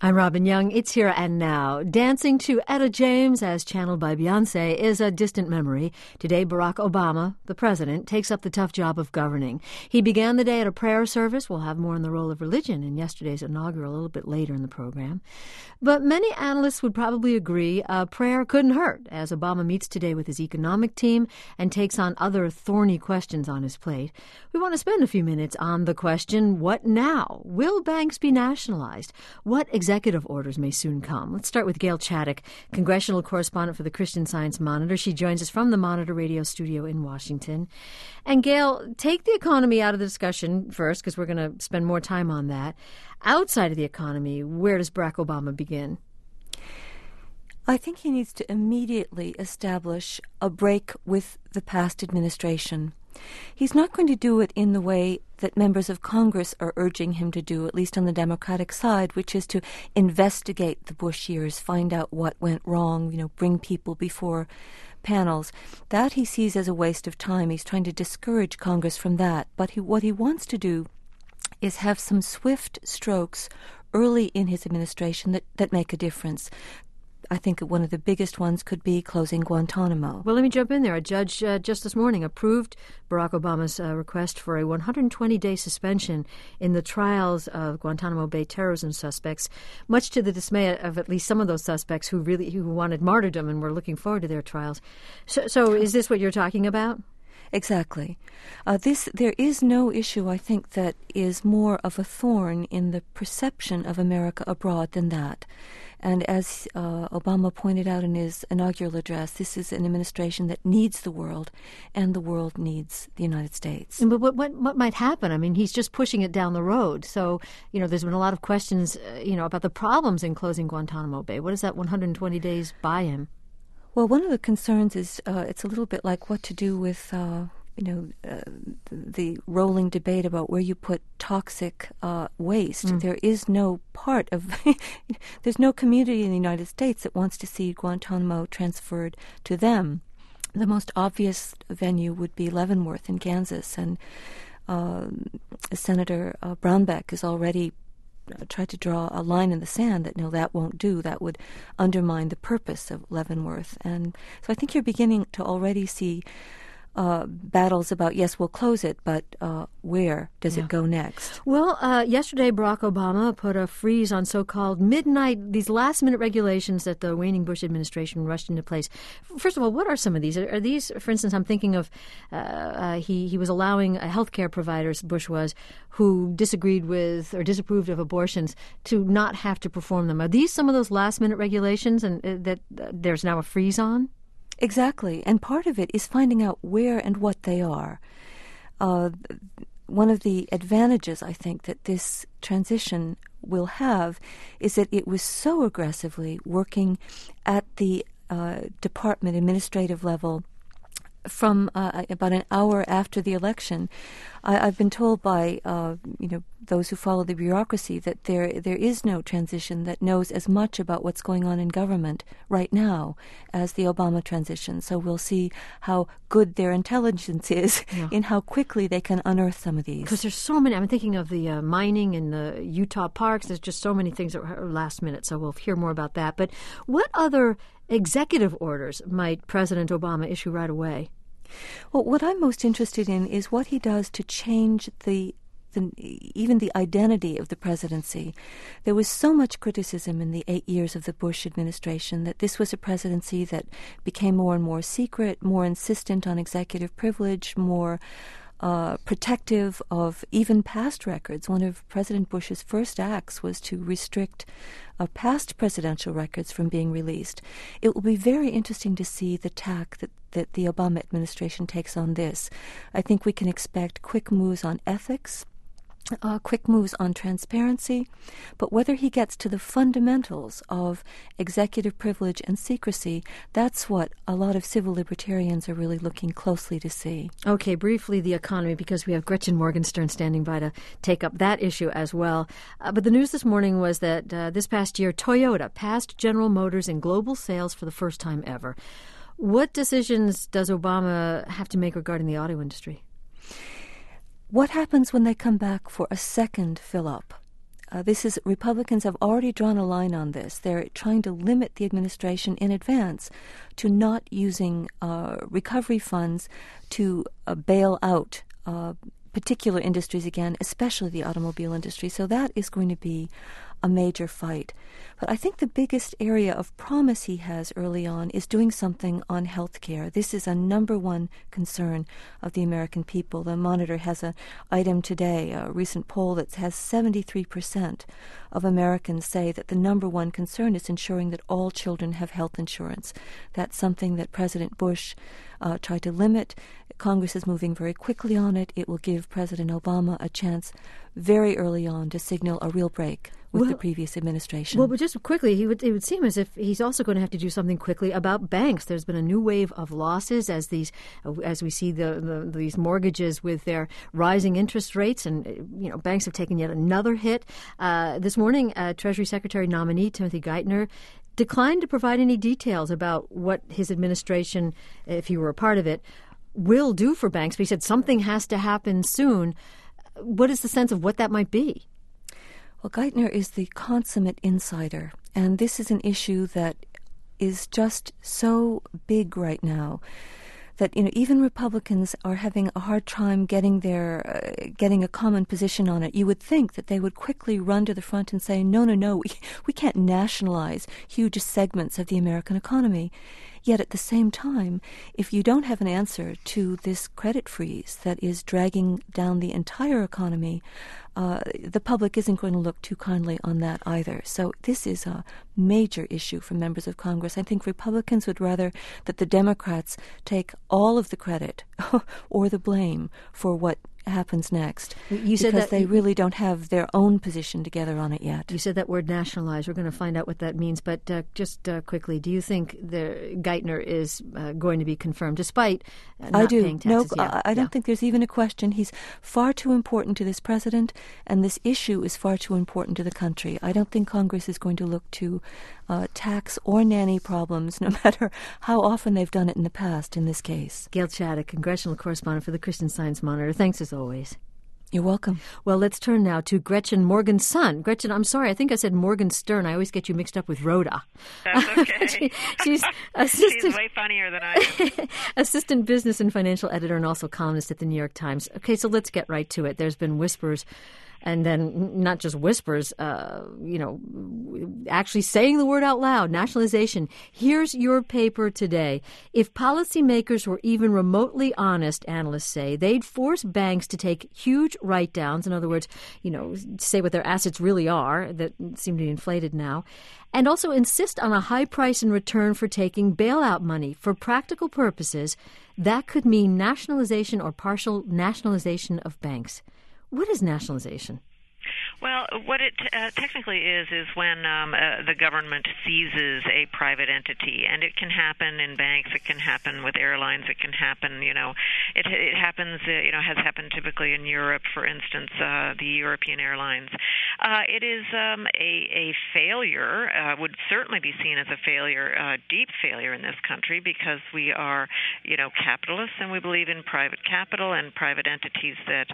I'm Robin Young. It's Here and Now. Dancing to Etta James, as channeled by Beyoncé, is a distant memory. Today, Barack Obama, the president, takes up the tough job of governing. He began the day at a prayer service. We'll have more on the role of religion in yesterday's inaugural a little bit later in the program. But many analysts would probably agree a prayer couldn't hurt, as Obama meets today with his economic team and takes on other thorny questions on his plate. We want to spend a few minutes on the question, what now? Will banks be nationalized? What executive orders may soon come? Let's start with Gail Chaddock, congressional correspondent for the Christian Science Monitor. She joins us from the Monitor radio studio in Washington. And Gail, take the economy out of the discussion first, because we're going to spend more time on that. Outside of the economy, where does Barack Obama begin? I think he needs to immediately establish a break with the past administration. He's not going to do it in the way that members of Congress are urging him to do, at least on the Democratic side, which is to investigate the Bush years, find out what went wrong, bring people before panels. That he sees as a waste of time. He's trying to discourage Congress from that. But what he wants to do is have some swift strokes early in his administration that make a difference. I think one of the biggest ones could be closing Guantanamo. Well, let me jump in there. A judge just this morning approved Barack Obama's request for a 120-day suspension in the trials of Guantanamo Bay terrorism suspects, much to the dismay of at least some of those suspects who wanted martyrdom and were looking forward to their trials. So is this what you're talking about? Exactly. There is no issue, I think, that is more of a thorn in the perception of America abroad than that. And as Obama pointed out in his inaugural address, this is an administration that needs the world, and the world needs the United States. But what might happen? I mean, he's just pushing it down the road. So, there's been a lot of questions, about the problems in closing Guantanamo Bay. What does that 120 days buy him? Well, one of the concerns is it's a little bit like what to do with the rolling debate about where you put toxic waste. There is no part of there's no community in the United States that wants to see Guantanamo transferred to them. The most obvious venue would be Leavenworth in Kansas, and Senator Brownback has already tried to draw a line in the sand that, that won't do. That would undermine the purpose of Leavenworth. And so I think you're beginning to already see battles about, yes, we'll close it, but where does it go next? Well, yesterday Barack Obama put a freeze on so-called these last-minute regulations that the waning Bush administration rushed into place. First of all, what are some of these? Are these, for instance, I'm thinking of he was allowing healthcare providers, Bush was, who disagreed with or disapproved of abortions to not have to perform them. Are these some of those last-minute regulations and that there's now a freeze on? Exactly, and part of it is finding out where and what they are. One of the advantages, I think, that this transition will have is that it was so aggressively working at the department administrative level from about an hour after the election. I've been told by those who follow the bureaucracy that there is no transition that knows as much about what's going on in government right now as the Obama transition. So we'll see how good their intelligence is in how quickly they can unearth some of these. Because there's so many. I'm thinking of the mining in the Utah parks. There's just so many things that are last minute. So we'll hear more about that. But what other executive orders might President Obama issue right away? Well, what I'm most interested in is what he does to change even the identity of the presidency. There was so much criticism in the 8 years of the Bush administration that this was a presidency that became more and more secret, more insistent on executive privilege, more protective of even past records. One of President Bush's first acts was to restrict past presidential records from being released. It will be very interesting to see the tack that the Obama administration takes on this. I think we can expect quick moves on ethics, quick moves on transparency, but whether he gets to the fundamentals of executive privilege and secrecy, that's what a lot of civil libertarians are really looking closely to see. Okay, briefly the economy, because we have Gretchen Morgenstern standing by to take up that issue as well. But the news this morning was that this past year, Toyota passed General Motors in global sales for the first time ever. What decisions does Obama have to make regarding the auto industry? What happens when they come back for a second fill-up? Republicans have already drawn a line on this. They're trying to limit the administration in advance to not using recovery funds to bail out particular industries again, especially the automobile industry. So that is going to be a major fight. But I think the biggest area of promise he has early on is doing something on health care. This is a number one concern of the American people. The Monitor has an item today, a recent poll that has 73% of Americans say that the number one concern is ensuring that all children have health insurance. That's something that President Bush tried to limit. Congress is moving very quickly on it. It will give President Obama a chance very early on to signal a real break with the previous administration. Well, but just quickly, it would seem as if he's also going to have to do something quickly about banks. There's been a new wave of losses as we see these mortgages with their rising interest rates, and banks have taken yet another hit. This morning, Treasury Secretary nominee Timothy Geithner declined to provide any details about what his administration, if he were a part of it, will do for banks. But he said something has to happen soon. What is the sense of what that might be? Well, Geithner is the consummate insider, and this is an issue that is just so big right now that even Republicans are having a hard time getting a common position on it. You would think that they would quickly run to the front and say, no, we can't nationalize huge segments of the American economy. Yet at the same time, if you don't have an answer to this credit freeze that is dragging down the entire economy, the public isn't going to look too kindly on that either. So this is a major issue for members of Congress. I think Republicans would rather that the Democrats take all of the credit or the blame for what happens next. You said because that they really don't have their own position together on it yet. You said that word nationalize. We're going to find out what that means. But just quickly, do you think the Geithner is going to be confirmed despite not paying taxes? No, I don't think there's even a question. He's far too important to this president, and this issue is far too important to the country. I don't think Congress is going to look to tax or nanny problems, no matter how often they've done it in the past in this case. Gail Chaddock, congressional correspondent for the Christian Science Monitor. Thanks as always. You're welcome. Well, let's turn now to Gretchen Morgenson. Gretchen, I'm sorry, I think I said Morgenstern. I always get you mixed up with Rhoda. That's okay. She's way funnier than I am. Assistant business and financial editor and also columnist at the New York Times. Okay, so let's get right to it. There's been whispers, and then not just whispers, actually saying the word out loud, nationalization. Here's your paper today. If policymakers were even remotely honest, analysts say, they'd force banks to take huge write-downs, in other words, say what their assets really are that seem to be inflated now, and also insist on a high price in return for taking bailout money. For practical purposes, that could mean nationalization or partial nationalization of banks. What is nationalization? Well, what it technically is when the government seizes a private entity, and it can happen in banks, it can happen with airlines, it can happen, it happens, has happened typically in Europe, for instance, the European airlines. It is a failure, would certainly be seen as a failure, deep failure in this country, because we are, capitalists, and we believe in private capital and private entities that,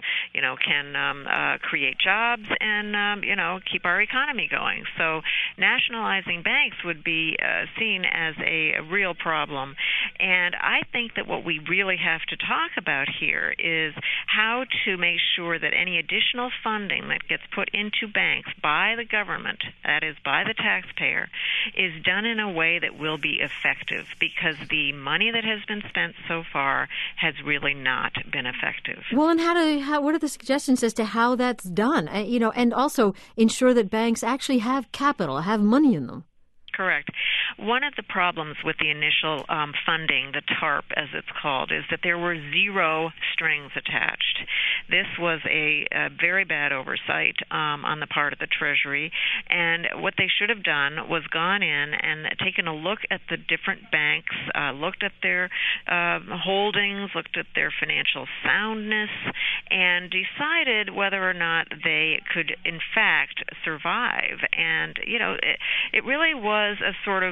can create jobs and keep our economy going. So nationalizing banks would be seen as a real problem. And I think that what we really have to talk about here is how to make sure that any additional funding that gets put into banks by the government, that is by the taxpayer, is done in a way that will be effective, because the money that has been spent so far has really not been effective. Well, and what are the suggestions as to how that's done? And also ensure that banks actually have capital, have money in them. Correct. One of the problems with the initial funding, the TARP as it's called, is that there were zero strings attached. This was a very bad oversight on the part of the Treasury, and what they should have done was gone in and taken a look at the different banks, looked at their holdings, looked at their financial soundness, and decided whether or not they could in fact survive. And, it really was a sort of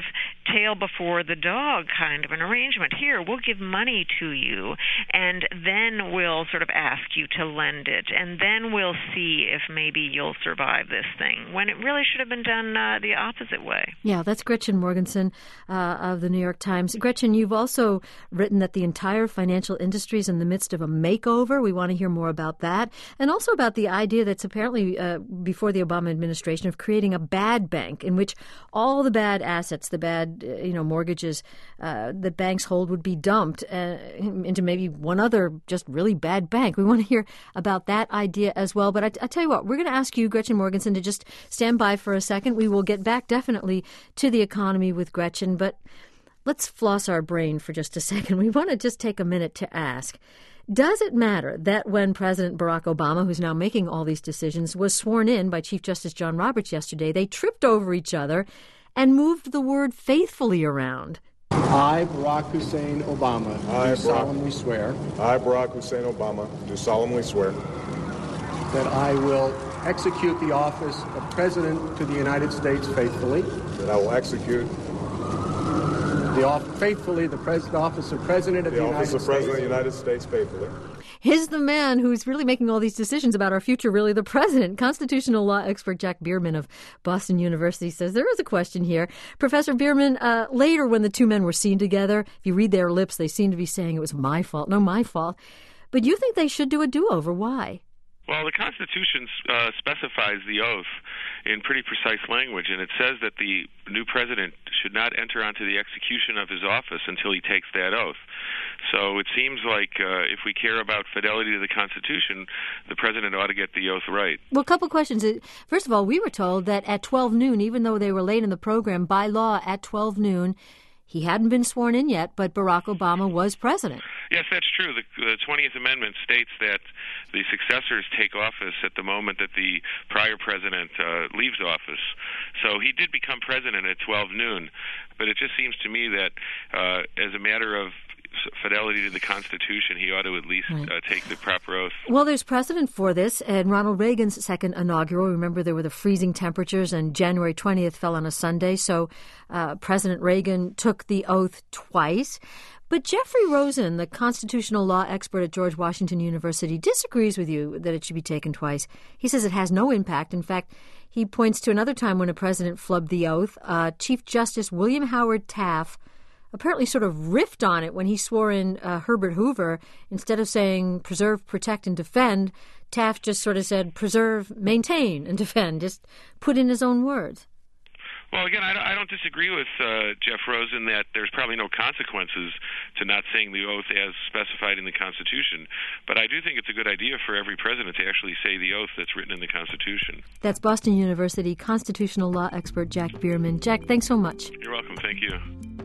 tail before the dog kind of an arrangement. Here, we'll give money to you, and then we'll sort of ask you to lend it, and then we'll see if maybe you'll survive this thing, when it really should have been done the opposite way. Yeah, that's Gretchen Morgenson of the New York Times. Gretchen, you've also written that the entire financial industry is in the midst of a makeover. We want to hear more about that, and also about the idea that's apparently before the Obama administration of creating a bad bank in which all the bad assets, the bad mortgages that banks hold would be dumped into maybe one other just really bad bank. We want to hear about that idea as well. But I tell you what, we're going to ask you, Gretchen Morgenson, to just stand by for a second. We will get back definitely to the economy with Gretchen, but let's floss our brain for just a second. We want to just take a minute to ask, does it matter that when President Barack Obama, who's now making all these decisions, was sworn in by Chief Justice John Roberts yesterday, they tripped over each other and moved the word faithfully around? I, Barack Hussein Obama, do solemnly swear. I, Barack Hussein Obama, do solemnly swear. That I will execute the office of President to the United States faithfully. That I will execute the office of President of the United States. The office of President of the United States faithfully. Is the man who's really making all these decisions about our future really the president? Constitutional law expert Jack Bierman of Boston University says there is a question here. Professor Bierman, later when the two men were seen together, if you read their lips, they seem to be saying it was my fault. No, my fault. But you think they should do a do-over. Why? Well, the Constitution specifies the oath in pretty precise language, and it says that the new president should not enter onto the execution of his office until he takes that oath. So it seems like if we care about fidelity to the Constitution, the president ought to get the oath right. Well, a couple questions. First of all, we were told that at 12 noon, even though they were late in the program, by law at 12 noon, he hadn't been sworn in yet, but Barack Obama was president. Yes, that's true. The 20th Amendment states that the successors take office at the moment that the prior president leaves office. So he did become president at 12 noon, but it just seems to me that as a matter of fidelity to the Constitution, he ought to at least take the proper oath. Well, there's precedent for this. And Ronald Reagan's second inaugural, remember there were the freezing temperatures, and January 20th fell on a Sunday, so President Reagan took the oath twice. But Jeffrey Rosen, the constitutional law expert at George Washington University, disagrees with you that it should be taken twice. He says it has no impact. In fact, he points to another time when a president flubbed the oath. Chief Justice William Howard Taft apparently sort of riffed on it when he swore in Herbert Hoover. Instead of saying preserve, protect, and defend, Taft just sort of said preserve, maintain, and defend, just put in his own words. Well, again, I don't disagree with Jeff Rosen that there's probably no consequences to not saying the oath as specified in the Constitution. But I do think it's a good idea for every president to actually say the oath that's written in the Constitution. That's Boston University constitutional law expert Jack Bierman. Jack, thanks so much. You're welcome. Thank you.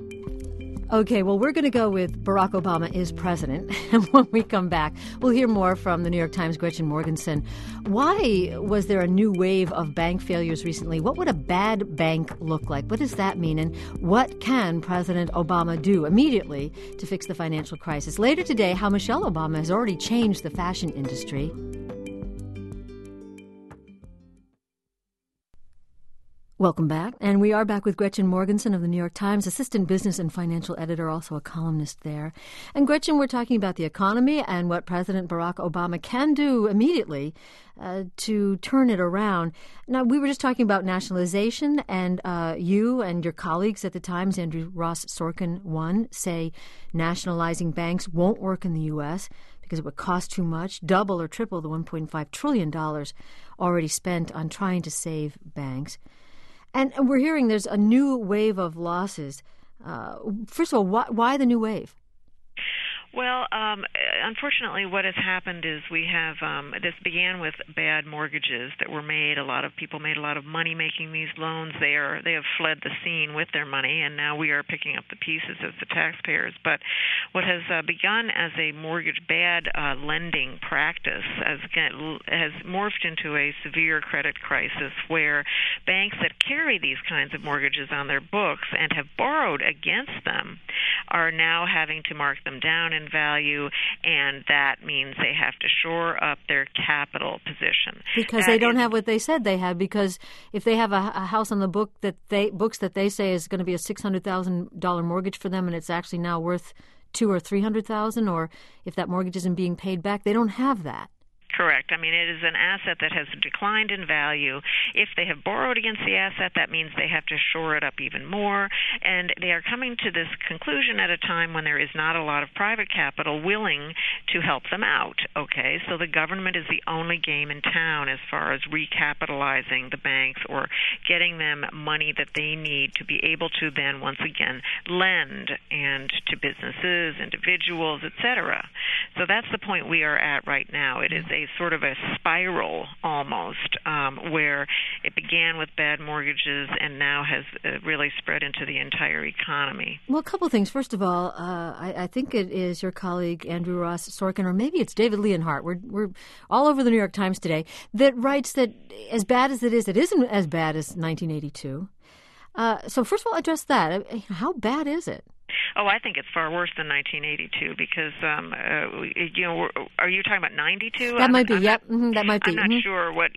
Okay, well, we're going to go with Barack Obama is president. And when we come back, we'll hear more from the New York Times' Gretchen Morgenson. Why was there a new wave of bank failures recently? What would a bad bank look like? What does that mean? And what can President Obama do immediately to fix the financial crisis? Later today, how Michelle Obama has already changed the fashion industry. Welcome back. And we are back with Gretchen Morgenson of the New York Times, assistant business and financial editor, also a columnist there. And Gretchen, we're talking about the economy and what President Barack Obama can do immediately to turn it around. Now, we were just talking about nationalization, and you and your colleagues at the Times, Andrew Ross Sorkin, say nationalizing banks won't work in the U.S. because it would cost too much, double or triple the $1.5 trillion already spent on trying to save banks. And we're hearing there's a new wave of losses. First of all, why the new wave? Well, unfortunately, what has happened is we have this began with bad mortgages that were made. A lot of people made a lot of money making these loans. They have fled the scene with their money, and now we are picking up the pieces as the taxpayers. But what has begun as a bad lending practice has morphed into a severe credit crisis where banks that carry these kinds of mortgages on their books and have borrowed against them are now having to mark them down in value, and that means they have to shore up their capital position. Because they don't have what they said they had, because if they have a house on the books that they say is going to be a $600,000 mortgage for them and it's actually now worth $200,000 or $300,000, or if that mortgage isn't being paid back, they don't have that. Correct. I mean, it is an asset that has declined in value. If they have borrowed against the asset, that means they have to shore it up even more. And they are coming to this conclusion at a time when there is not a lot of private capital willing to help them out. Okay, so the government is the only game in town as far as recapitalizing the banks or getting them money that they need to be able to then once again lend and to businesses, individuals, etc. So that's the point we are at right now. It is a sort of a spiral almost, where it began with bad mortgages and now has really spread into the entire economy. Well, a couple of things. First of all, I think it is your colleague Andrew Ross Sorkin, or maybe it's David Leonhardt. We're all over the New York Times today, that writes that as bad as it isn't as bad as 1982. So first of all, address that. How bad is it? Oh, I think it's far worse than 1982 because, are you talking about 92? That might be. Yep, that might be. I'm not sure what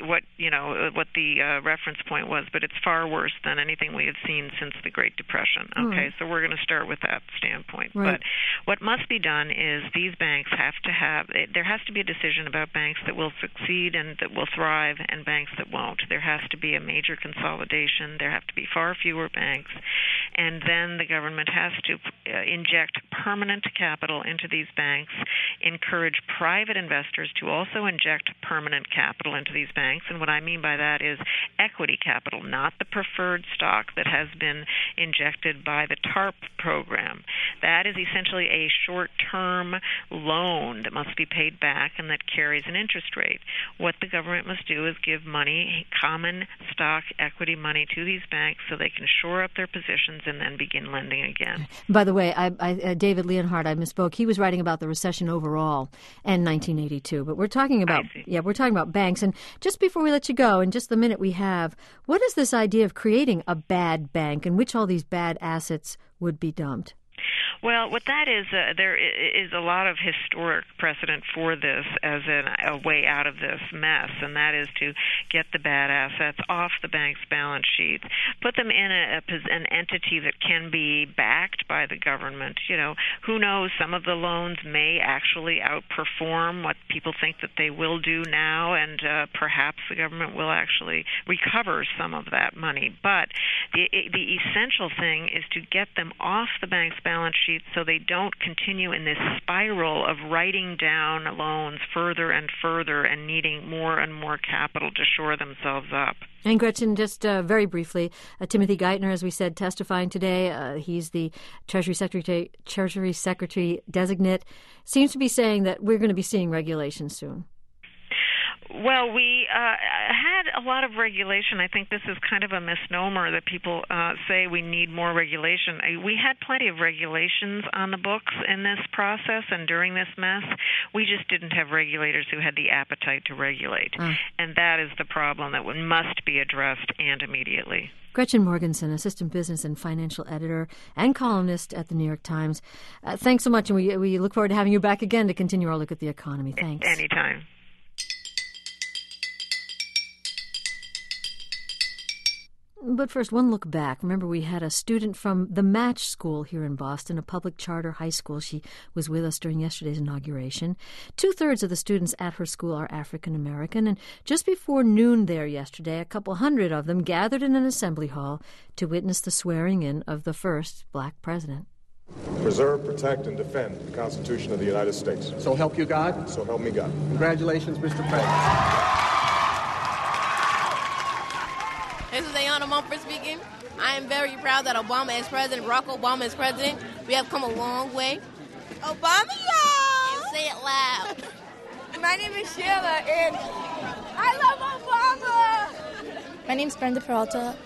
the reference point was, but it's far worse than anything we have seen since the Great Depression. Okay, so we're going to start with that standpoint. Right. But what must be done is these banks there has to be a decision about banks that will succeed and that will thrive and banks that won't. There has to be a major consolidation. There have to be far fewer banks, and then the government has to inject permanent capital into these banks, encourage private investors to also inject permanent capital into these banks. And what I mean by that is equity capital, not the preferred stock that has been injected by the TARP program. That is essentially a short-term loan that must be paid back and that carries an interest rate. What the government must do is give money, common stock equity money, to these banks so they can shore up their positions and then begin lending again. By the way, David Leonhardt, I misspoke. He was writing about the recession overall in 1982, but we're talking about banks. And just before we let you go, in just the minute we have, what is this idea of creating a bad bank in which all these bad assets would be dumped? Well, what that is, there is a lot of historic precedent for this as a way out of this mess, and that is to get the bad assets off the bank's balance sheet, put them in an entity that can be backed by the government. You know, who knows, some of the loans may actually outperform what people think that they will do now, and perhaps the government will actually recover some of that money. But the essential thing is to get them off the bank's balance sheet so they don't continue in this spiral of writing down loans further and further and needing more and more capital to shore themselves up. And Gretchen, just very briefly, Timothy Geithner, as we said, testifying today. He's the Treasury Secretary designate. Seems to be saying that we're going to be seeing regulations soon. Well, we had a lot of regulation. I think this is kind of a misnomer that people say we need more regulation. We had plenty of regulations on the books in this process and during this mess. We just didn't have regulators who had the appetite to regulate. And that is the problem that must be addressed, and immediately. Gretchen Morgenson, Assistant Business and Financial Editor and columnist at the New York Times. Thanks so much, and we look forward to having you back again to continue our look at the economy. Thanks. Anytime. But first, one look back. Remember, we had a student from the Match School here in Boston, a public charter high school. She was with us during yesterday's inauguration. 2/3 of the students at her school are African American, and just before noon there yesterday, a couple hundred of them gathered in an assembly hall to witness the swearing-in of the first black president. Preserve, protect, and defend the Constitution of the United States. So help you God? So help me God. Congratulations, Mr. President. This is Ayana Mumford speaking. I am very proud that Obama is president, Barack Obama is president. We have come a long way. Obama, y'all! And say it loud. My name is Sheila, and I love Obama! My name is Brenda Peralta.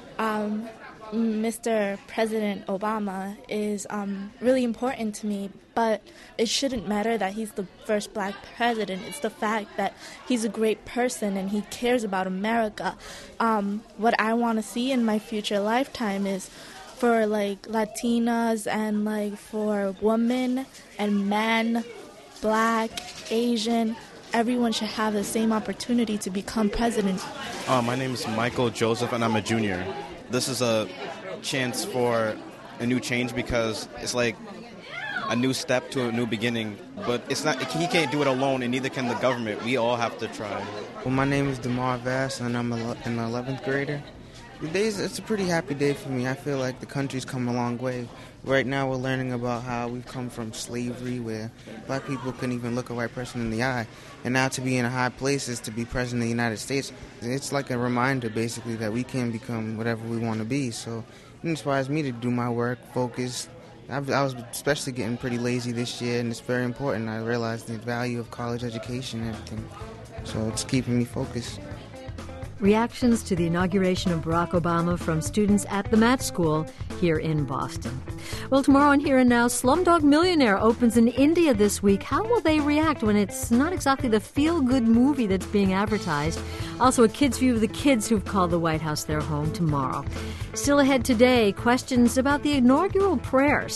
Mr. President Obama is really important to me, but it shouldn't matter that he's the first black president. It's the fact that he's a great person and he cares about America. What I want to see in my future lifetime is for like Latinas and like for women and men, Black, Asian. Everyone should have the same opportunity to become president. My name is Michael Joseph, and I'm a junior. This is a chance for a new change because it's like a new step to a new beginning. But it's not. He can't do it alone, and neither can the government. We all have to try. Well, my name is DeMar Vass, and I'm an 11th grader. It's a pretty happy day for me. I feel like the country's come a long way. Right now we're learning about how we've come from slavery where black people couldn't even look a white person in the eye. And now to be in high places, to be president of the United States, it's like a reminder basically that we can become whatever we want to be. So it inspires me to do my work, focus. I was especially getting pretty lazy this year, and it's very important. I realized the value of college education and everything. So it's keeping me focused. Reactions to the inauguration of Barack Obama from students at the Matt School here in Boston. Well, tomorrow on Here and Now, Slumdog Millionaire opens in India this week. How will they react when it's not exactly the feel-good movie that's being advertised? Also, a kid's view of the kids who've called the White House their home tomorrow. Still ahead today, questions about the inaugural prayers.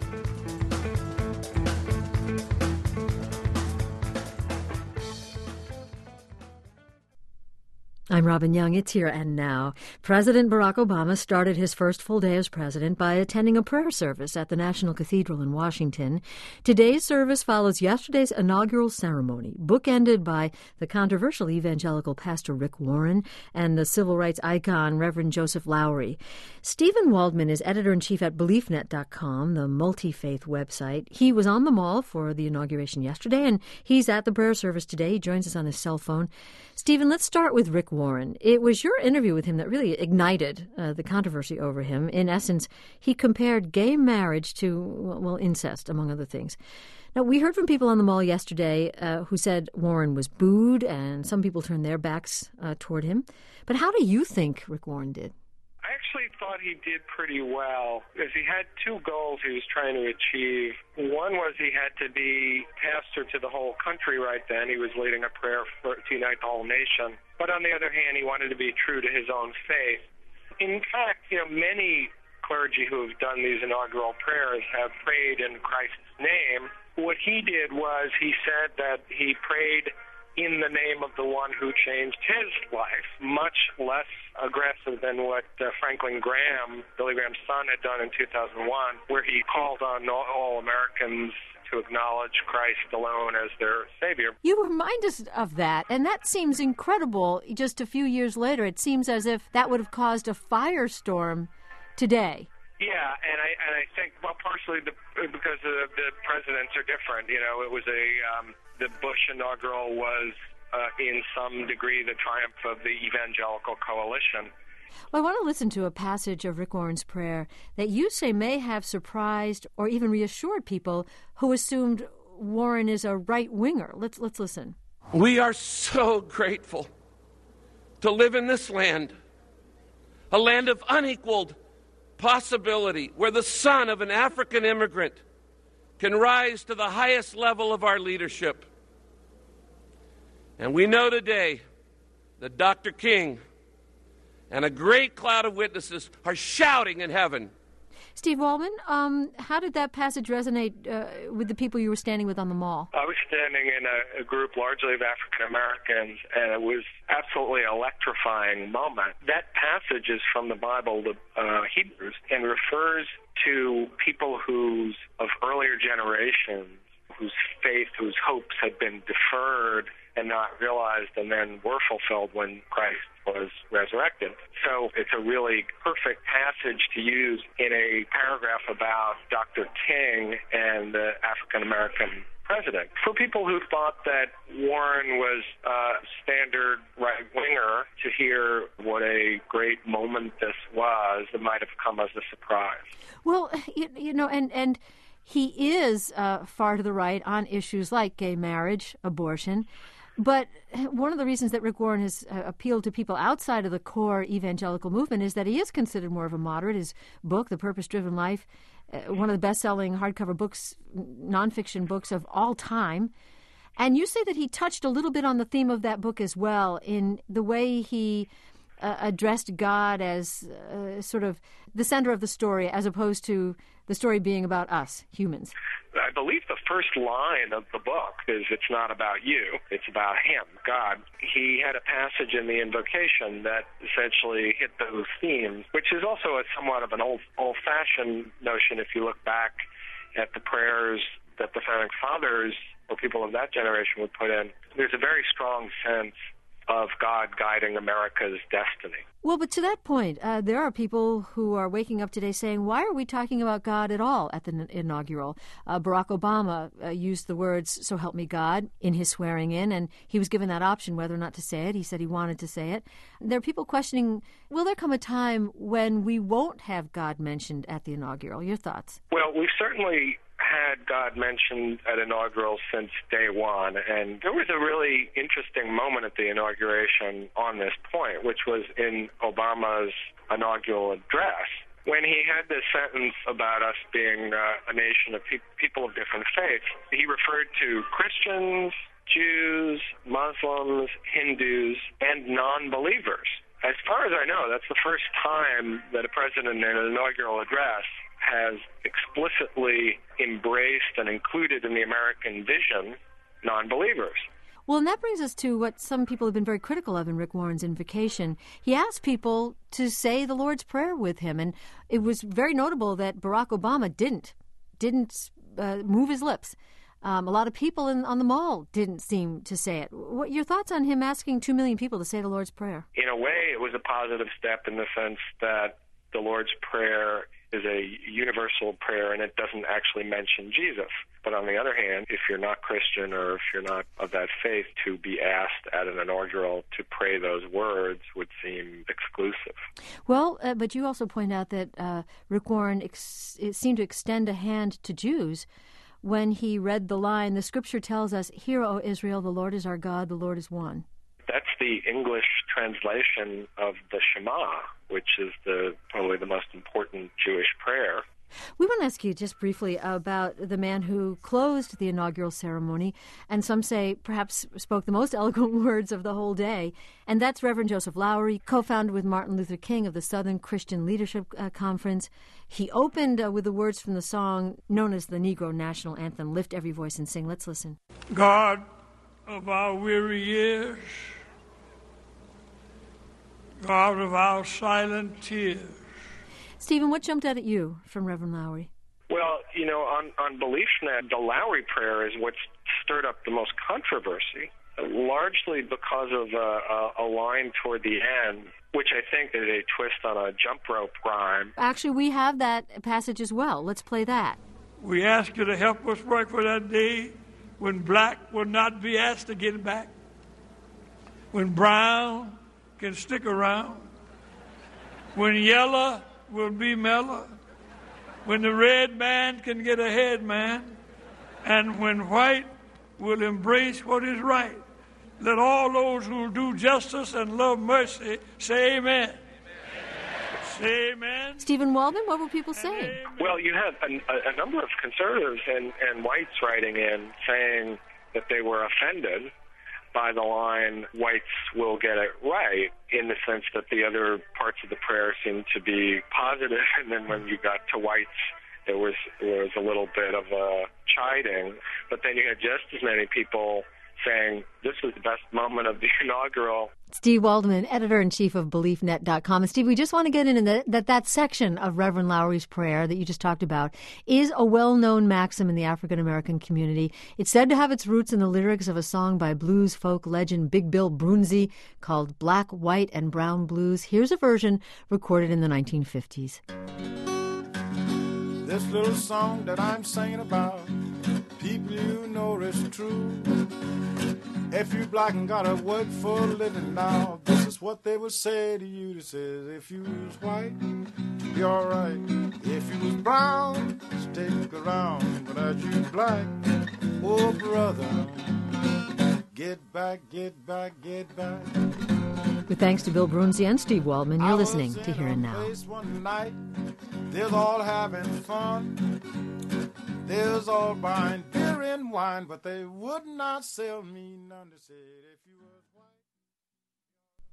I'm Robin Young. It's Here and Now. President Barack Obama started his first full day as president by attending a prayer service at the National Cathedral in Washington. Today's service follows yesterday's inaugural ceremony, bookended by the controversial evangelical pastor Rick Warren and the civil rights icon Reverend Joseph Lowery. Stephen Waldman is editor-in-chief at BeliefNet.com, the multi-faith website. He was on the Mall for the inauguration yesterday, and he's at the prayer service today. He joins us on his cell phone. Stephen, let's start with Rick Warren. It was your interview with him that really ignited the controversy over him. In essence, he compared gay marriage to, well, incest, among other things. Now, we heard from people on the Mall yesterday who said Warren was booed, and some people turned their backs toward him. But how do you think Rick Warren did? I actually thought he did pretty well, because he had two goals he was trying to achieve. One was he had to be pastor to the whole country right then. He was leading a prayer to unite the whole nation. But on the other hand, he wanted to be true to his own faith. In fact, many clergy who have done these inaugural prayers have prayed in Christ's name. What he did was he said that he prayed in the name of the one who changed his life, much less aggressive than what Franklin Graham, Billy Graham's son, had done in 2001, where he called on all Americans to acknowledge Christ alone as their Savior. You remind us of that, and that seems incredible. Just a few years later, it seems as if that would have caused a firestorm today. Yeah, and I think, well, partially because the presidents are different. It was the Bush inaugural was, in some degree, the triumph of the evangelical coalition. Well, I want to listen to a passage of Rick Warren's prayer that you say may have surprised or even reassured people who assumed Warren is a right-winger. Let's listen. We are so grateful to live in this land, a land of unequaled possibility, where the son of an African immigrant can rise to the highest level of our leadership. And we know today that Dr. King and a great cloud of witnesses are shouting in heaven. Steve Waldman, how did that passage resonate with the people you were standing with on the Mall? I was standing in a group largely of African Americans, and it was absolutely electrifying moment. That passage is from the Bible, the Hebrews, and refers to people of earlier generations, whose faith, whose hopes had been deferred and not realized, and then were fulfilled when Christ was resurrected. So it's a really perfect passage to use in a paragraph about Dr. King and the African-American president. For people who thought that Warren was a standard right-winger, to hear what a great moment this was, it might have come as a surprise. Well, and he is far to the right on issues like gay marriage, abortion. But one of the reasons that Rick Warren has appealed to people outside of the core evangelical movement is that he is considered more of a moderate. His book, The Purpose-Driven Life, one of the best-selling hardcover books, nonfiction books of all time. And you say that he touched a little bit on the theme of that book as well in the way he addressed God as sort of the center of the story, as opposed to the story being about us, humans? I believe the first line of the book is, it's not about you, it's about him, God. He had a passage in the invocation that essentially hit those themes, which is also somewhat of an old-fashioned notion if you look back at the prayers that the founding fathers or people of that generation would put in. There's a very strong sense of God guiding America's destiny. Well, but to that point, there are people who are waking up today saying, why are we talking about God at all at the inaugural? Barack Obama used the words, "So help me God," in his swearing in, and he was given that option whether or not to say it. He said he wanted to say it. There are people questioning, will there come a time when we won't have God mentioned at the inaugural? Your thoughts? Well, we've certainly had God mentioned at inaugural since day one, and there was a really interesting moment at the inauguration on this point, which was in Obama's inaugural address, when he had this sentence about us being a nation of people of different faiths. He referred to Christians, Jews, Muslims, Hindus, and non-believers. As far as I know, that's the first time that a president in an inaugural address has explicitly embraced and included in the American vision non-believers. Well, and that brings us to what some people have been very critical of in Rick Warren's invocation. He asked people to say the Lord's Prayer with him, and it was very notable that Barack Obama didn't move his lips. A lot of people on the mall didn't seem to say it. What your thoughts on him asking 2 million people to say the Lord's Prayer? In a way, it was a positive step in the sense that the Lord's Prayer is a universal prayer, and it doesn't actually mention Jesus. But on the other hand, if you're not Christian or if you're not of that faith, to be asked at an inaugural to pray those words would seem exclusive. Well, but you also point out that Rick Warren seemed to extend a hand to Jews when he read the line, "The Scripture tells us, 'Hear, O Israel, the Lord is our God, the Lord is one.'" That's the English translation of the Shema, which is probably the most important Jewish prayer. We want to ask you just briefly about the man who closed the inaugural ceremony, and some say perhaps spoke the most eloquent words of the whole day, and that's Reverend Joseph Lowery, co-founder with Martin Luther King of the Southern Christian Leadership Conference. He opened with the words from the song known as the Negro National Anthem, "Lift Every Voice and Sing." Let's listen. God of our weary years, God of our silent tears. Stephen, what jumped out at you from Reverend Lowery? Well, on BeliefNet, the Lowery prayer is what stirred up the most controversy, largely because of a line toward the end, which I think is a twist on a jump rope rhyme. Actually, we have that passage as well. Let's play that. We ask you to help us work for that day when black will not be asked to get back, when brown can stick around, when yellow will be mellow, when the red man can get ahead, man, and when white will embrace what is right. Let all those who do justice and love mercy say amen. Amen. Say amen. Stephen Waldman, what were people saying? Well, you had a number of conservatives and whites writing in saying that they were offended by the line, whites will get it right, in the sense that the other parts of the prayer seemed to be positive, and then when you got to whites, there was a little bit of a chiding. But then you had just as many people saying this was the best moment of the inaugural. Steve Waldman, editor-in-chief of BeliefNet.com. And Steve, we just want to get in that section of Reverend Lowery's prayer that you just talked about is a well-known maxim in the African-American community. It's said to have its roots in the lyrics of a song by blues folk legend Big Bill Broonzy called Black, White, and Brown Blues. Here's a version recorded in the 1950s. This little song that I'm singing about, people you know is true. If you black and gotta work for a living now, this is what they would say to you. They says, if you was white, be alright. If you was brown, stick around. But as you black, oh brother, get back, get back, get back. With thanks to Bill Broonzy and Steve Waldman, you're listening to Here and Now. One night, they was all having fun. They was all buying beer and wine, but they would not sell me none. They said, if you was white.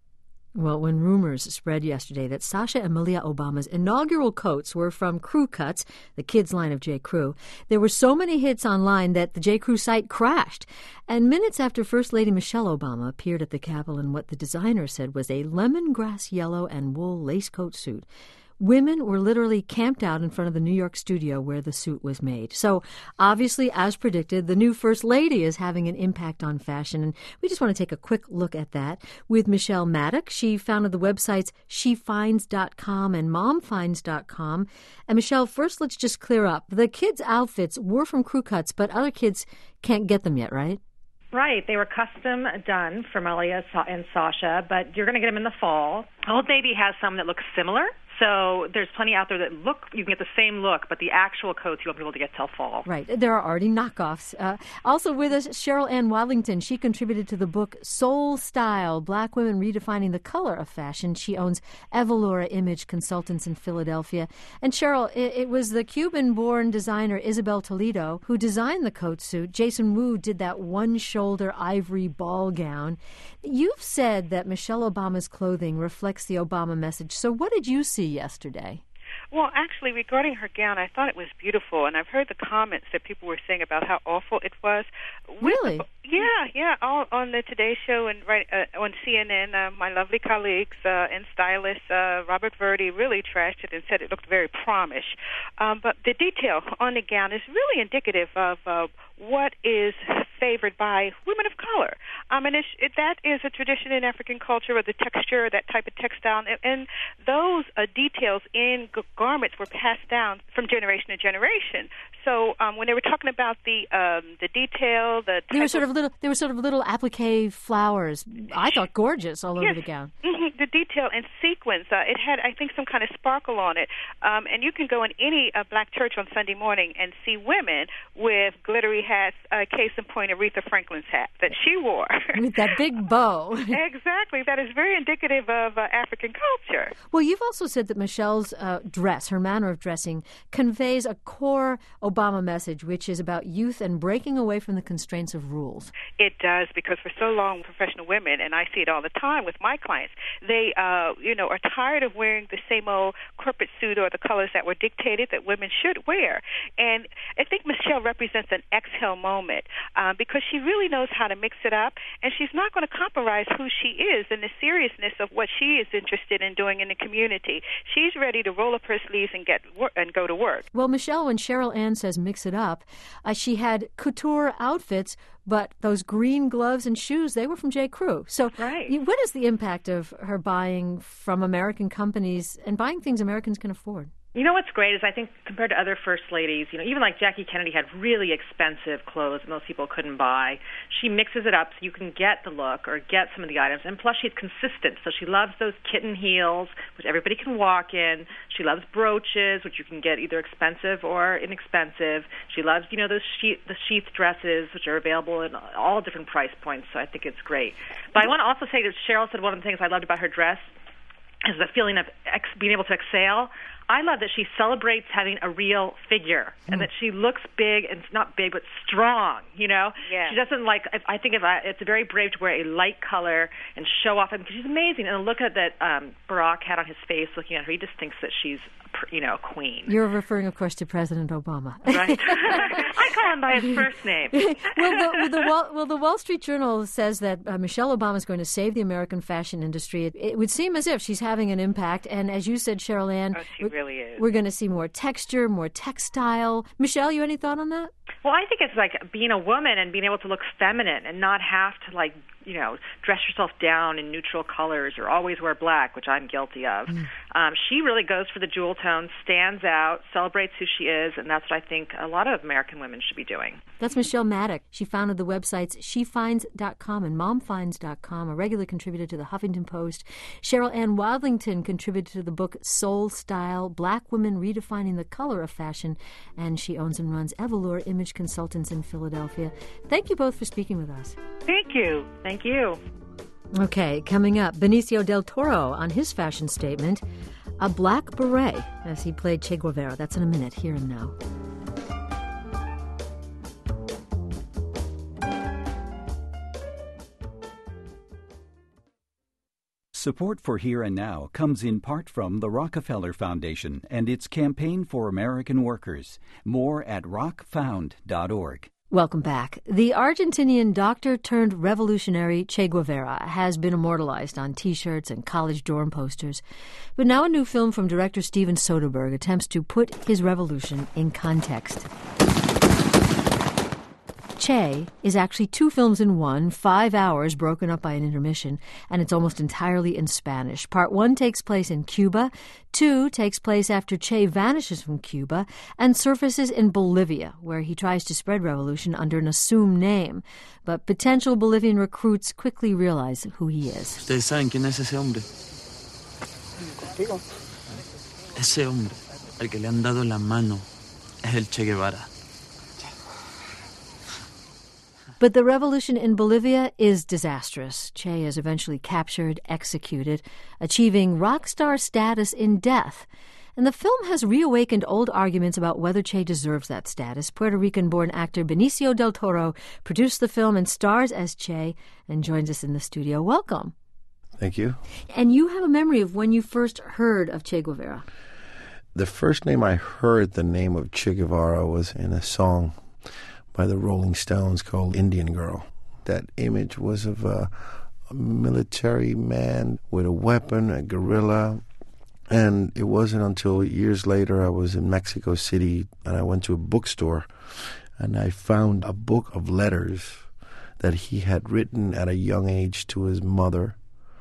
Well, when rumors spread yesterday that Sasha Emilia Obama's inaugural coats were from Crew Cuts, the kids' line of J. Crew, there were so many hits online that the J. Crew site crashed. And minutes after First Lady Michelle Obama appeared at the Capitol in what the designer said was a lemongrass yellow and wool lace coat suit, women were literally camped out in front of the New York studio where the suit was made. So, obviously, as predicted, the new First Lady is having an impact on fashion, and we just want to take a quick look at that with Michelle Maddock. She founded the websites shefinds.com and momfinds.com. And Michelle, first let's just clear up. The kids' outfits were from Crew Cuts, but other kids can't get them yet, right? Right. They were custom done for Melia and Sasha, but you're going to get them in the fall. Old Navy has some that look similar. So there's plenty out there that you can get the same look, but the actual coats you won't be able to get till fall. Right. There are already knockoffs. Also with us, Cheryl Ann Wadlington. She contributed to the book Soul Style, Black Women Redefining the Color of Fashion. She owns Evalora Image Consultants in Philadelphia. And Cheryl, it was the Cuban-born designer Isabel Toledo who designed the coat suit. Jason Wu did that one-shoulder ivory ball gown. You've said that Michelle Obama's clothing reflects the Obama message. So what did you see yesterday? Well, actually, regarding her gown, I thought it was beautiful, and I've heard the comments that people were saying about how awful it was. Really? Yeah, all on the Today Show and on CNN. My lovely colleagues and stylist Robert Verdi really trashed it and said it looked very promish. But the detail on the gown is really indicative of what is favored by women of color. And that is a tradition in African culture, or the texture, that type of textile, and those details in garments were passed down from generation to generation. So when they were talking about the detail, they were sort of little applique flowers. I thought gorgeous all over the gown. Mm-hmm. The detail and sequins. It had, I think, some kind of sparkle on it. And you can go in any black church on Sunday morning and see women with glittery hats. Case in point, Aretha Franklin's hat that she wore. With that big bow. Exactly. That is very indicative of African culture. Well, you've also said that Michelle's dress, her manner of dressing, conveys a core Obama message, which is about youth and breaking away from the constraints of rules. It does, because for so long, professional women, and I see it all the time with my clients, they, are tired of wearing the same old corporate suit or the colors that were dictated that women should wear. And I think Michelle represents an exhale moment because she really knows how to mix it up, and she's not going to compromise who she is and the seriousness of what she is interested in doing in the community. She's ready to roll up her sleeves and go to work. Well, Michelle, when Cheryl Ann says mix it up, she had couture outfits, but those green gloves and shoes, they were from J. Crew. So what is the impact of her buying from American companies and buying things Americans can afford? You know what's great is I think compared to other first ladies, even like Jackie Kennedy had really expensive clothes most people couldn't buy. She mixes it up so you can get the look or get some of the items. And plus she's consistent. So she loves those kitten heels, which everybody can walk in. She loves brooches, which you can get either expensive or inexpensive. She loves, the sheath dresses, which are available in all different price points. So I think it's great. But I want to also say that Cheryl said one of the things I loved about her dress is the feeling of being able to exhale. I love that she celebrates having a real figure and that she looks big, and not big, but strong, Yeah. She doesn't it's very brave to wear a light color and show off, because she's amazing. And look at that Barack had on his face looking at her. He just thinks that she's, a queen. You're referring, of course, to President Obama. Right. I call him by his first name. The Wall Street Journal says that Michelle Obama is going to save the American fashion industry. It would seem as if she's having an impact. And as you said, Cheryl Ann, she really is. We're going to see more texture, more textile. Michelle, you any thought on that? Well, I think it's like being a woman and being able to look feminine and not have to, dress yourself down in neutral colors or always wear black, which I'm guilty of. She really goes for the jewel tone, stands out, celebrates who she is, and that's what I think a lot of American women should be doing. That's Michelle Maddock. She founded the websites shefinds.com and momfinds.com, a regular contributor to the Huffington Post. Cheryl Ann Wadlington contributed to the book Soul Style, Black Women Redefining the Color of Fashion, and she owns and runs Evalora Image Consultants in Philadelphia. Thank you both for speaking with us. Thank you. Thank you. Okay, coming up, Benicio del Toro on his fashion statement, a black beret, as he played Che Guevara. That's in a minute, here and now. Support for Here and Now comes in part from the Rockefeller Foundation and its Campaign for American Workers. More at rockfound.org. Welcome back. The Argentinian doctor-turned-revolutionary Che Guevara has been immortalized on T-shirts and college dorm posters. But now a new film from director Steven Soderbergh attempts to put his revolution in context. Che is actually 2 films in one, 5 hours broken up by an intermission, and it's almost entirely in Spanish. Part 1 takes place in Cuba, 2 takes place after Che vanishes from Cuba and surfaces in Bolivia, where he tries to spread revolution under an assumed name. But potential Bolivian recruits quickly realize who he is. ¿Ustedes saben quién es ese hombre? Ese hombre, al que le han dado la mano, es el Che Guevara. But the revolution in Bolivia is disastrous. Che is eventually captured, executed, achieving rock star status in death. And the film has reawakened old arguments about whether Che deserves that status. Puerto Rican-born actor Benicio del Toro produced the film and stars as Che and joins us in the studio. Welcome. Thank you. And you have a memory of when you first heard of Che Guevara. The first name I heard the name of Che Guevara was in a song by the Rolling Stones called Indian Girl. That image was of a military man with a weapon, a guerrilla. And it wasn't until years later I was in Mexico City and I went to a bookstore and I found a book of letters that he had written at a young age to his mother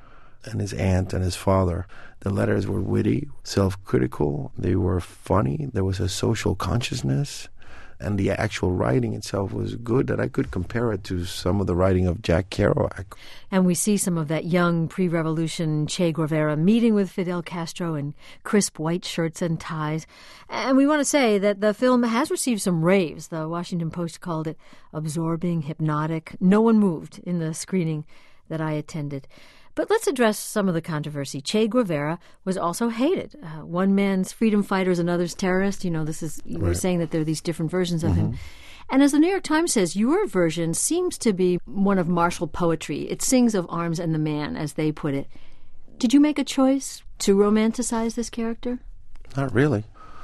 and his aunt and his father. The letters were witty, self-critical, they were funny, there was a social consciousness. And the actual writing itself was good, that I could compare it to some of the writing of Jack Kerouac. And we see some of that young pre-revolution Che Guevara meeting with Fidel Castro in crisp white shirts and ties. And we want to say that the film has received some raves. The Washington Post called it absorbing, hypnotic. No one moved in the screening that I attended. But let's address some of the controversy. Che Guevara was also hated. One man's freedom fighters, another's terrorist. You know, we're saying that there are these different versions of him. And as the New York Times says, your version seems to be one of martial poetry. It sings of arms and the man, as they put it. Did you make a choice to romanticize this character? Not really.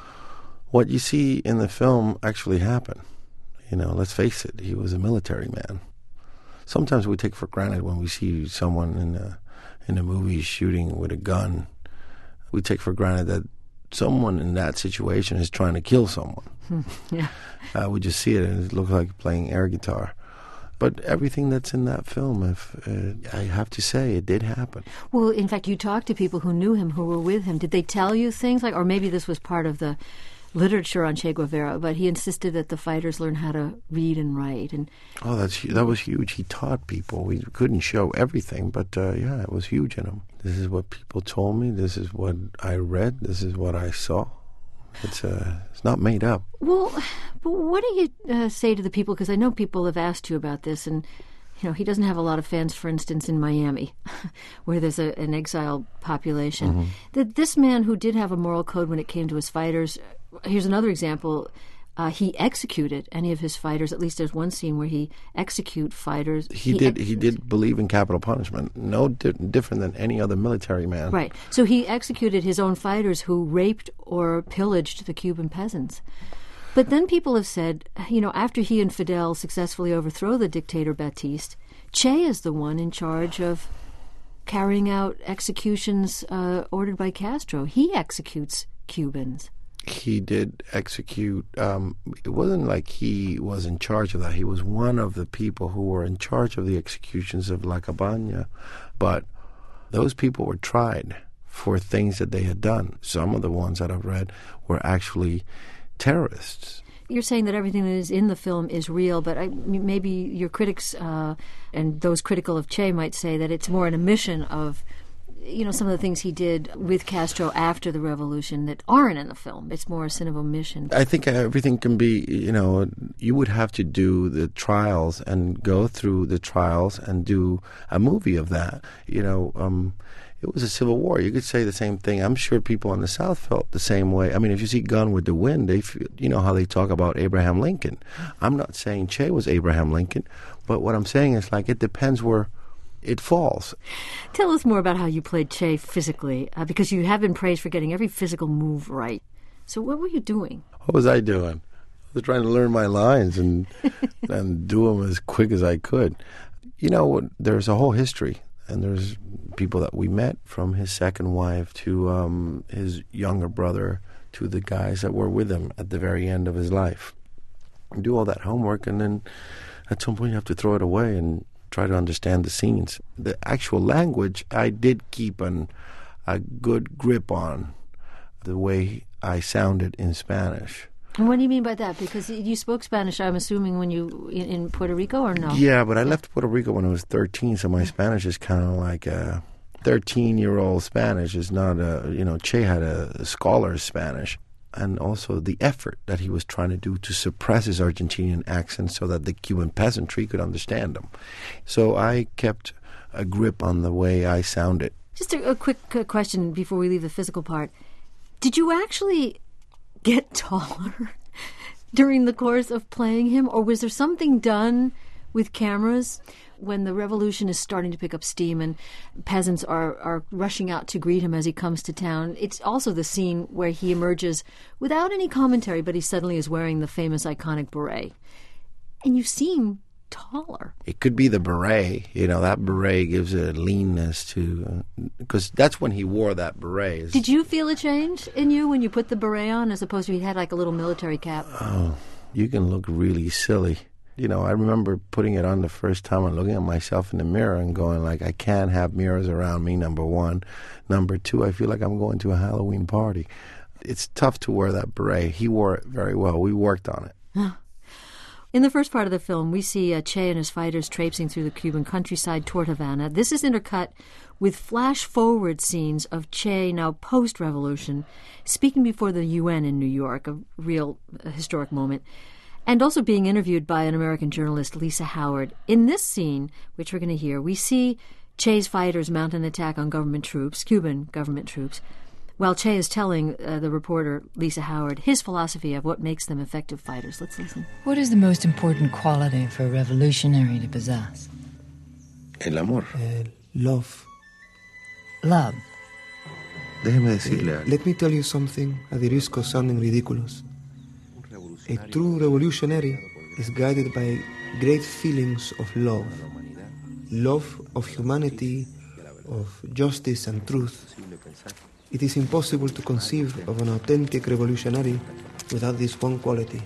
What you see in the film actually happened. You know, let's face it, he was a military man. Sometimes we take for granted when we see someone in a movie shooting with a gun, we take for granted that someone in that situation is trying to kill someone. Yeah. We just see it and it looks like playing air guitar. But everything that's in that film, I have to say, it did happen. Well, in fact, you talked to people who knew him, who were with him. Did they tell you things like, or maybe this was part of the literature on Che Guevara, but he insisted that the fighters learn how to read and write. And oh, that was huge. He taught people. We couldn't show everything, but yeah, it was huge in him. This is what people told me. This is what I read. This is what I saw. It's not made up. Well, but what do you say to the people? Because I know people have asked you about this, and you know he doesn't have a lot of fans, for instance, in Miami, where there's an exile population. Mm-hmm. That this man who did have a moral code when it came to his fighters. Here's another example. He executed any of his fighters. At least there's one scene where he execute fighters. He did believe in capital punishment. No different than any other military man. Right. So he executed his own fighters who raped or pillaged the Cuban peasants. But then people have said, you know, after he and Fidel successfully overthrow the dictator Batiste, Che is the one in charge of carrying out executions ordered by Castro. He executes Cubans. He did execute. It wasn't like he was in charge of that. He was one of the people who were in charge of the executions of La Cabaña. But those people were tried for things that they had done. Some of the ones that I've read were actually terrorists. You're saying that everything that is in the film is real, but maybe your critics and those critical of Che might say that it's more an omission of some of the things he did with Castro after the revolution that aren't in the film. It's more a sin of omission. I think everything can be, you would have to do the trials and go through the trials and do a movie of that. It was a civil war. You could say the same thing. I'm sure people in the South felt the same way. I mean, if you see Gone with the Wind, they feel, how they talk about Abraham Lincoln. I'm not saying Che was Abraham Lincoln, but what I'm saying is it depends where it falls. Tell us more about how you played Che physically, because you have been praised for getting every physical move right. So what were you doing? What was I doing? I was trying to learn my lines and do them as quick as I could. You know, there's a whole history, and there's people that we met, from his second wife to his younger brother to the guys that were with him at the very end of his life. You do all that homework, and then at some point you have to throw it away and try to understand the scenes. The actual language, I did keep a good grip on the way I sounded in Spanish. And what do you mean by that? Because you spoke Spanish, I'm assuming, when you in Puerto Rico, or no? Yeah, but I left Puerto Rico when I was 13, so my Spanish is kind of like a 13-year-old Spanish. Is not Che had a scholar's Spanish. And also the effort that he was trying to do to suppress his Argentinian accent so that the Cuban peasantry could understand him. So I kept a grip on the way I sounded. Just a quick question before we leave the physical part. Did you actually get taller during the course of playing him, or was there something done with cameras when the revolution is starting to pick up steam and peasants are rushing out to greet him as he comes to town? It's also the scene where he emerges without any commentary, but he suddenly is wearing the famous iconic beret. And you seem taller. It could be the beret. That beret gives a leanness to... because that's when he wore that beret. Did you feel a change in you when you put the beret on, as opposed to he had like a little military cap? Oh, you can look really silly. I remember putting it on the first time and looking at myself in the mirror and going like, I can't have mirrors around me, number one. Number two, I feel like I'm going to a Halloween party. It's tough to wear that beret. He wore it very well. We worked on it. In the first part of the film, we see Che and his fighters traipsing through the Cuban countryside toward Havana. This is intercut with flash-forward scenes of Che, now post-revolution, speaking before the UN in New York, a real historic moment, and also being interviewed by an American journalist, Lisa Howard. In this scene, which we're going to hear, we see Che's fighters mount an attack on Cuban government troops, while Che is telling the reporter, Lisa Howard, his philosophy of what makes them effective fighters. Let's listen. What is the most important quality for a revolutionary to possess? El amor. Love. Love. Déjeme decirle. Let me tell you something at the risk of sounding ridiculous. A true revolutionary is guided by great feelings of love. Love of humanity, of justice and truth. It is impossible to conceive of an authentic revolutionary without this one quality.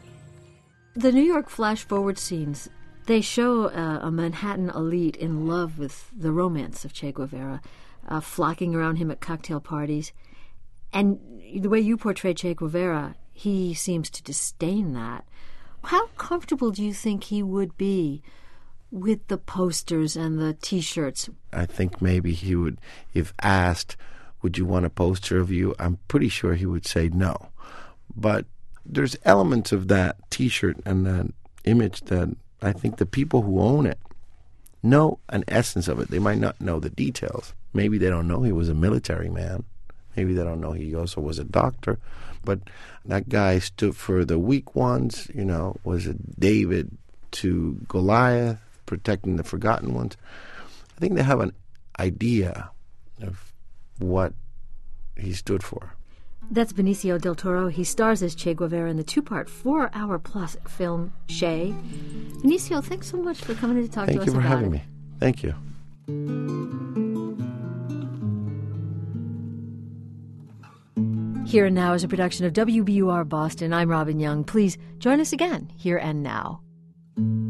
The New York flash-forward scenes, they show a Manhattan elite in love with the romance of Che Guevara, flocking around him at cocktail parties. And the way you portray Che Guevara, he seems to disdain that. How comfortable do you think he would be with the posters and the T-shirts? I think maybe he would, if asked, would you want a poster of you? I'm pretty sure he would say no. But there's elements of that T-shirt and that image that I think the people who own it know an essence of it. They might not know the details. Maybe they don't know he was a military man. Maybe they don't know he also was a doctor. But that guy stood for the weak ones, was a David to Goliath, protecting the forgotten ones. I think they have an idea of what he stood for. That's Benicio del Toro. He stars as Che Guevara in the two-part, 4-hour-plus film, Che. Benicio, thanks so much for coming to talk to us about it. Thank you for having me. Thank you. Here and Now is a production of WBUR Boston. I'm Robin Young. Please join us again, Here and Now.